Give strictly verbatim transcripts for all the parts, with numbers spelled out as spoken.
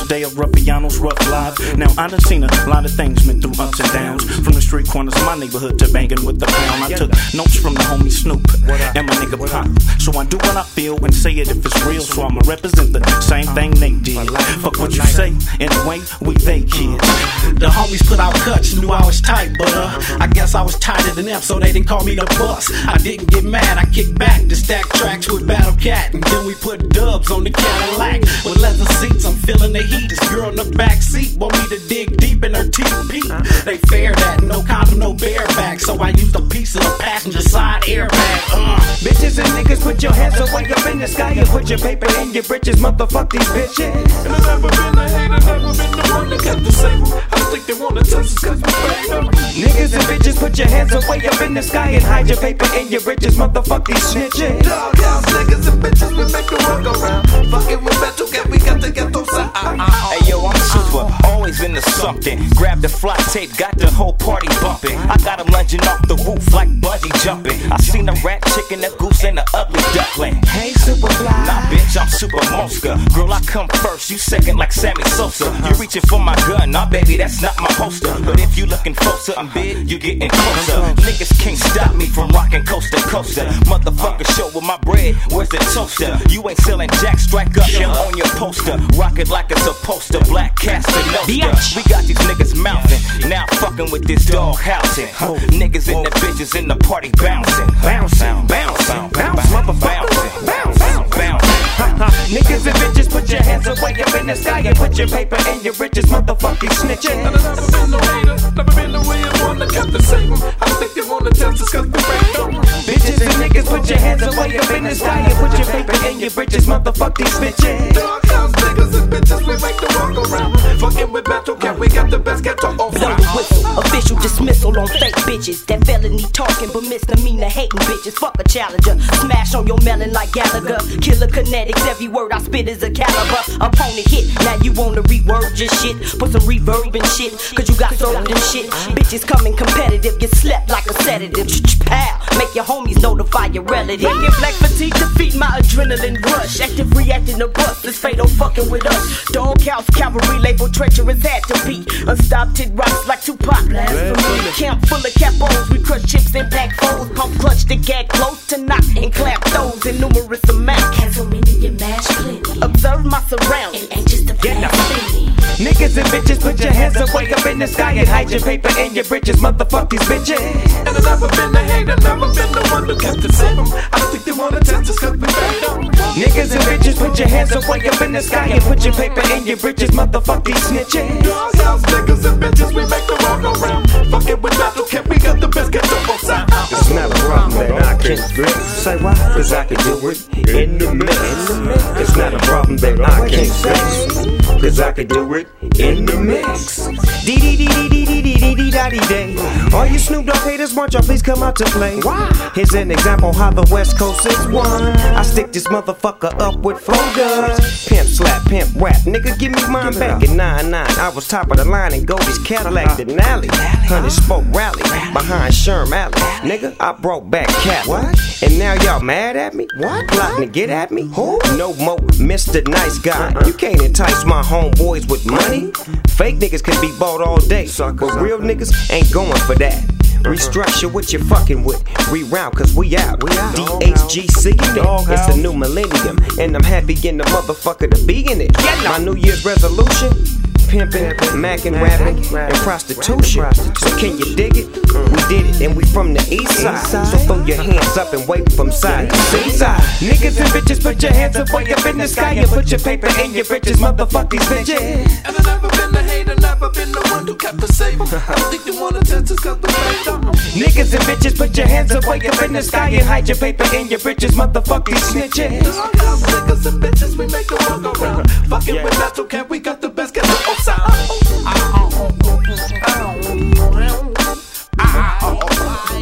day of Ruffiano's rough life. Now I done seen a lot of things, been through ups and downs. From the street corners of my neighborhood to banging with the pound. I took notes from the homie Snoop and my nigga Pop. So I do what I feel and say it if it's real. So I'ma represent the same thing they did. Fuck what you say, anyway, we they kids. The homies put out cuts, knew I was tight, but uh, I guess I was tighter than them, so they didn't call me the bus. I didn't get mad, I kicked back to stack tracks with Battle Cat, and then we put dubs on the Cadillac with leather seats. I'm feeling the heat. This girl in the back seat want me to dig deep in her T P. They fair that, no condom, no bareback, so I used a piece of the passenger side airbag. Uh. Bitches and niggas, put your hands up way up in the sky and put your paper in your britches, motherfuck these bitches. And I've never been a hater, never been the one that got the same. I don't think they wanna test us cause we paid them. Niggas and bitches, put your hands up way up in the sky and hide your paper in your britches, motherfuck these snitches. Doghouse niggas and bitches, we make the world go round. Fucking with Beto, get we got to get those out. Hey yo, I'm super, always into something. Grab the fly tape, got the whole party bumping. I got 'em lunging off the roof like bungee jumping. I seen a rat chicken, a goose, and a ugly duckling. Hey Superfly, nah bitch, I'm Super Mosca. Girl, I come first, you second like Sammy Sosa. You reaching for my gun, nah baby, that's not my holster. But if you looking for something big, you getting closer. Niggas can't stop me from rocking coast to coaster. Motherfucker show with my bread, where's the toaster? You ain't selling jack, strike up on your poster. Rock it like it's supposed to, black cast and no. We got these niggas mouthing, now fucking with this dog housing. Niggas in the bitches in the party bouncing. Bouncing, bouncing, bounce, motherfucker, bounce, bounce, bounce. Niggas and bitches, put your hands up way up in the sky and put your paper in your britches, motherfucking snitches. And I've never been no hater, never been the way I wanna cut the same. I don't think they wanna test us cause we paid them. Bitches and niggas, put your hands up way up in the sky and put your paper in your britches, motherfuck these bitches. Doghouse niggas and bitches, we make the world go round. Fucking with Battle Cat, we got the best ghetto on Blow the whistle, official dismissal on fake bitches. That felony talking but misdemeanor hating bitches. Fuck a challenger, smash on your melon like Gallagher. Killer kinetics, every word I spit is a caliber. Opponent hit, now you wanna reword your shit. Put some reverb and shit, cause you got sold and shit. Bitches coming competitive, get slept like a sedative. Pow, make your homies notify your relative. Get black fatigue, defeat my adrenaline rush. Active reacting to bust, this fatal fucking with us. Doghouse cavalry label treacherous had to be. Unstopped hit rocks like Tupac. Blasphemy. Camp full of capos, we crush chips and pack foes. Pump clutch to gag close to knock and clap those in numerous amounts. Cancel me to your mash plenty. Observe my surroundings. And anxious to blasphemy. Niggas and bitches, put your hands up way up in the sky and hide your paper in your britches, motherfuck these bitches. And I've never been a hater, never been the one to cut the same. I don't think they wanna test us cause we paid them. Niggas and bitches, put your hands up way up in the sky and put your paper in your britches, motherfuck these snitches. Doghouse niggas and bitches, we make the world go round. Fucking with Battle Cat, we got the best ghetto on sound. It's not a problem that I can't fix. Say why? Cause I can do it in the mix. It's not a problem that I can't fix. Cause I can do it in the mix. Dee dee dee dee dee dee dee dee dee da dee day. All you Snoop Dogg haters, want y'all please come out to play. Here's an example how the West Coast is won. I stick this motherfucker up with four guns. Pimp slap, pimp rap, nigga give me mine back in nine nine. I was top of the line in Goldie's Cadillac Denali. Hundred spoke rally behind Sherm Alley. Nigga, I brought back Cali. And now y'all mad at me? What? Plotting to get at me? Who? No more Mister Nice Guy. You can't entice my homeboys with money. Fake niggas can be bought all day, but real niggas ain't going for that. Restructure what you're fucking with. Reroute cause we out. D H G C in it. It's a new millennium. And I'm happy in the motherfucker to be in it. My New Year's resolution: pimping, macking, rapping, and prostitution. So can you dig it? We did it, and we from the east side. So throw your hands up and wave from side to side. Niggas and bitches, put your hands up way up in the sky and put your paper in your britches, motherfuck these bitches. And I've never been a hater, never been the one who kept the same. I don't think they wanna test us cause we paid them. Niggas and bitches, put your hands up way up in the sky and hide your paper in your britches, motherfuck these snitches. Doghouse niggas and bitches, we make the world go round. Fucking with Battle Cat, we got the best ghetto sound.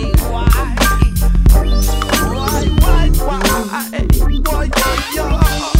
Why, why, why, why, why, why, why,